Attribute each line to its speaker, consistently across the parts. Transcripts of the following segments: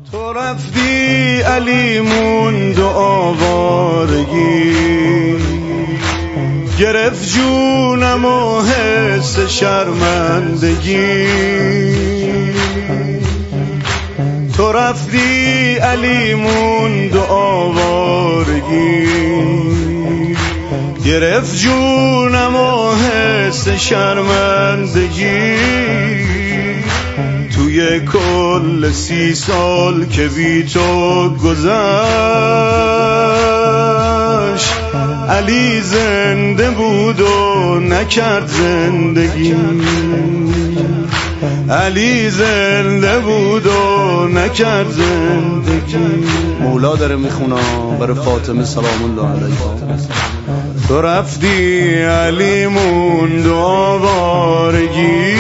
Speaker 1: تو رفتی علی موند و آوارگی، گرفت جونم و حس شرمندگی. تو رفتی علی موند و آوارگی، گرفت جونم و حس شرمندگی. توی کل 30 سال که بی تو گذشت، علی زنده بود و نکرد زندگی. علی زنده بود و نکرد زندگی.
Speaker 2: مولا داره میخونه برای فاطمه سلام الله علیها.
Speaker 1: تو رفتی علی موند و آوارگی،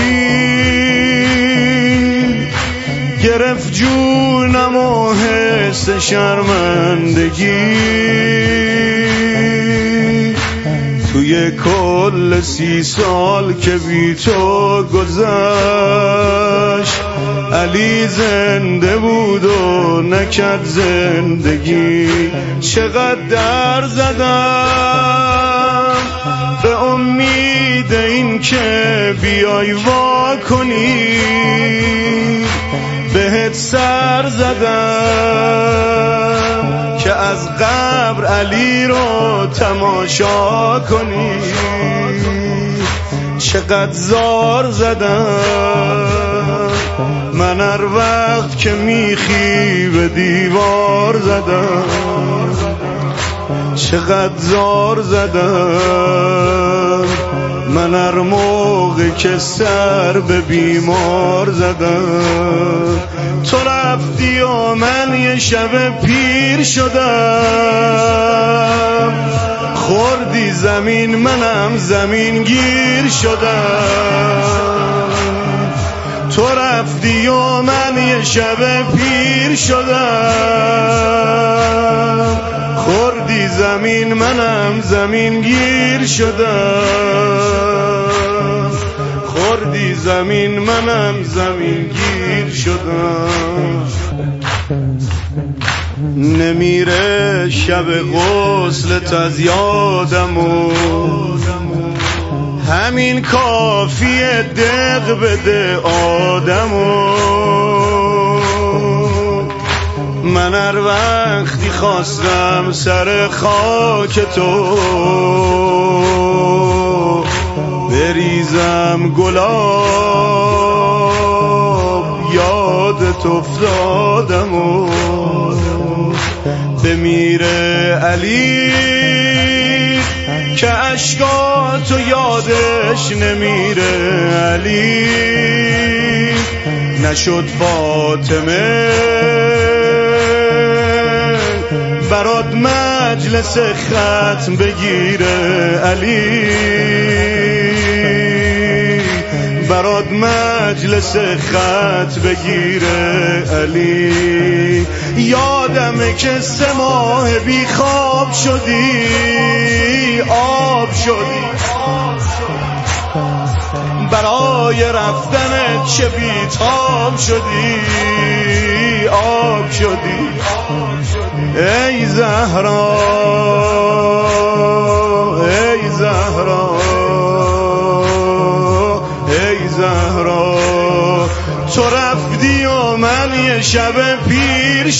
Speaker 1: گرفت جونم و حس شرمندگی. توی کل 30 سال که بی تو گذشت، علی زنده بود و نکرد زندگی. چقدر در زدم به امید این که بیای وا کنی، بهت سر زدم که از قبر علی رو تماشا کنی. چقدر زار زدم من هر وقت که میخی به دیوار زدم. چقدر زار زدم من هر موقع که سر به بیمار زدم. تو رفتی و من یه شب پیر شدم، خوردی زمین منم زمین گیر شدم. تو رفتی و من یه شب پیر شدم، خوردی زمین منم زمین گیر شدم. خوردی زمین منم زمین گیر شدم. نمیره شب غسلت از یادم و همین کافیه دق بده آدمو. من هر وقتی خواستم سر خاک تو بریزم گلاب، یادت افتادم و بمیره علی که اشکاتو یادش نمیره. علی نشد فاطمه برات مجلس ختم بگیره. علی برات مجلس ختم بگیره. علی یادمه که 3 ماه بی خواب شدی، آب شدی برای رفتنت، چه بیتاب شدی، آب شدی. ای زهرا ای زهرا ای زهرا، تو رفتی و من یه شب پیر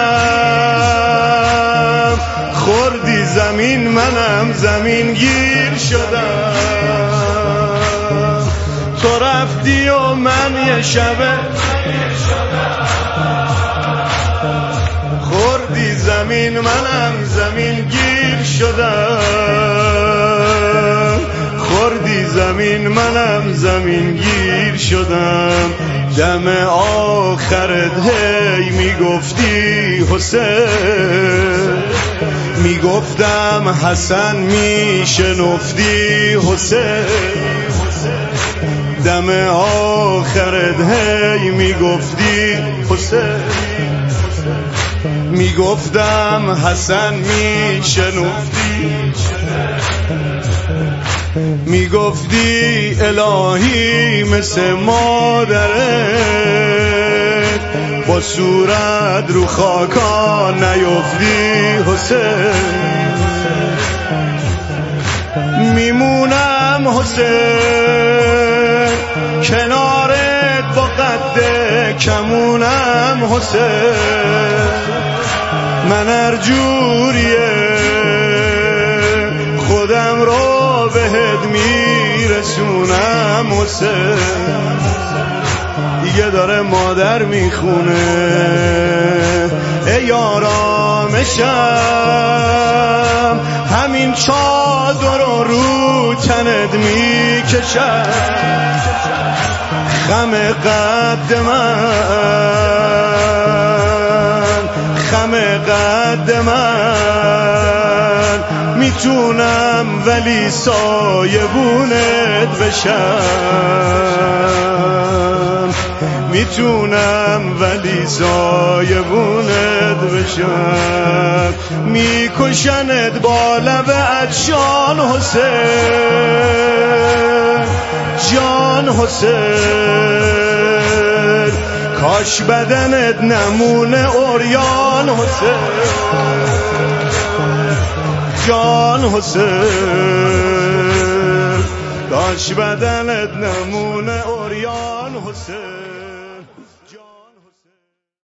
Speaker 1: شدم، خوردی زمین منم زمین گیر شدم. تو رفتی و من یه شب پیر شدم، خوردی زمین منم زمین گیر شدم. خوردی زمین منم زمین گیر شدم. دم آخرت هی میگفتی حسین، میگفتم حسن میشنفتی حسین. دم آخرت هی میگفتی حسین، میگفتم حسن میشنفتی. میگفتی الهی مثل مادرت با با صورت رو خاکا نیفتی حسین. میمونم حسین کنارت با قد کمونم حسین. من هر جوریه خودم رو بهت میرسونم حسین. دیگه داره مادر میخونه ای آرامشم، همین چادر رو تنت میکشم. خم قد من میتونم ولی سایبونت بشم. میتونم ولی سایبونت بشم. میکشنت با لب عطشان حسین، جان حسین. کاش بدنت نمونه عریان حسین، جان حسین. کاش بدنت نمونه عریان حسین.